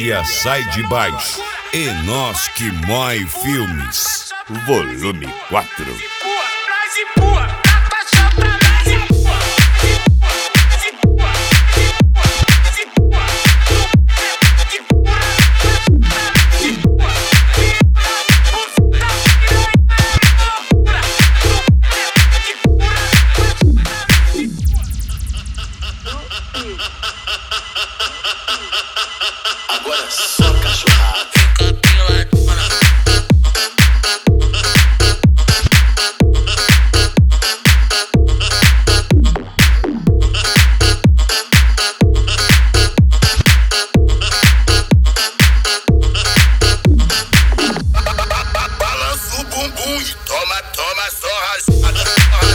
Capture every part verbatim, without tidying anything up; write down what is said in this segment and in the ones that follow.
Mídia sai de baixo. E nós que mói filmes. Volume quatro. Agora só cachorrada. Balança o bumbum e toma, toma só raspada.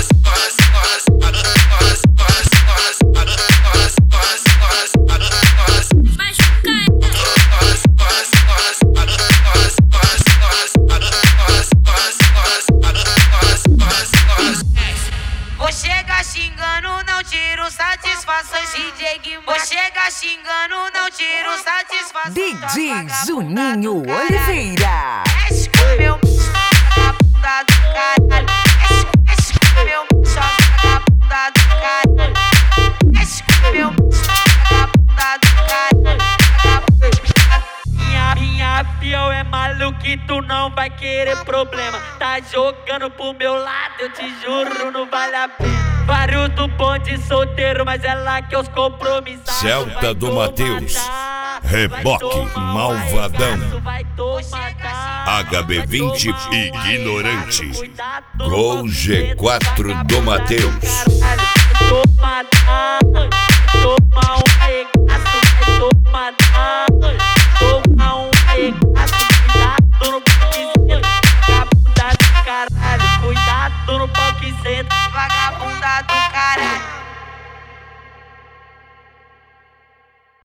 Vou chegar xingando, não tiro satisfações. D J Guimar. Vou chegar xingando, não tiro satisfações. D J Juninho Oliveira. Mexe com meu vagabunda do caralho. Mexe com meu vagabunda do caralho. Mexe com meu vagabunda do caralho. Minha, minha fiel é maluca e tu não vai querer problema. Tá jogando pro meu lado, eu te juro, não vale a pena. Vários do bonde solteiro, mas é lá que os compromissos. Celta do Mateus. Reboque Malvadão. H B vinte Ignorante. Gol G quatro do Mateus. Toma, toma um regaço, vai tomar.